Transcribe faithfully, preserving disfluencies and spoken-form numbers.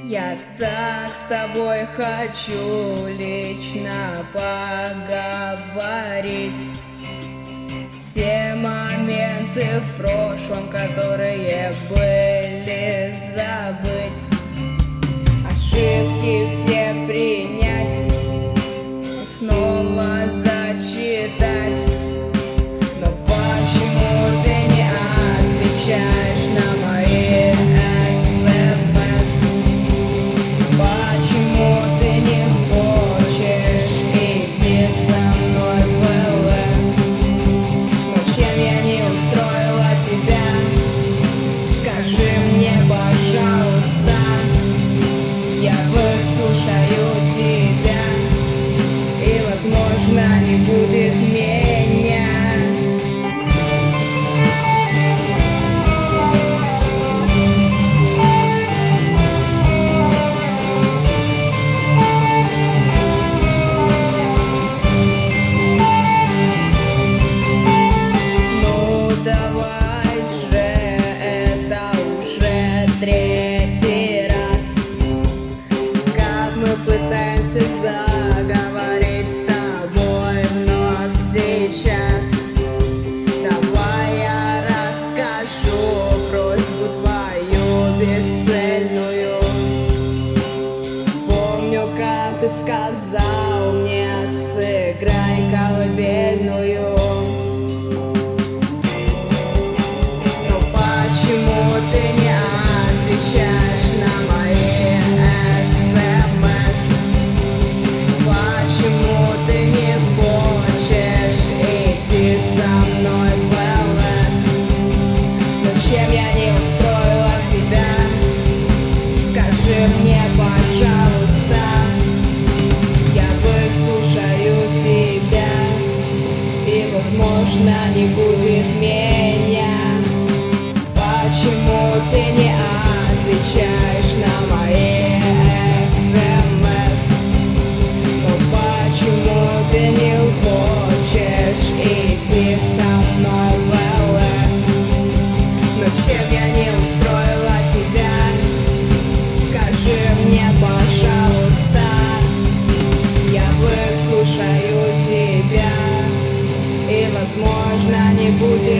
Я так с тобой хочу лично поговорить. Все моменты в прошлом, которые были, забыть. Ошибки все принять, снова зачитать. Но почему ты не отвечаешь на мои смс? Почему ты не хочешь идти со мной в ЛС? Но чем я не устроила тебя? Скажи мне, пожалуйста. Я выслушаю тебя, и, возможно, не будет меня. Ну давай же, это уже третий раз, как мы пытаемся заговорить с тобой вновь сейчас. Давай я расскажу просьбу твою бесцельную. Помню, как ты сказал мне: сыграй колыбельную. Но почему ты не отвечаешь на мои смс? Почему ты не хочешь идти со мной в ЛС? Но чем я не устроила тебя? Скажи мне, пожалуйста. Я выслушаю тебя, и, возможно, не будет меня. Почему ты не отвечаешь на мои смс? Но почему ты не хочешь идти со мной в ЛС? Но чем я не устроила тебя? Скажи мне, пожалуйста. Я выслушаю тебя, и, возможно, не будет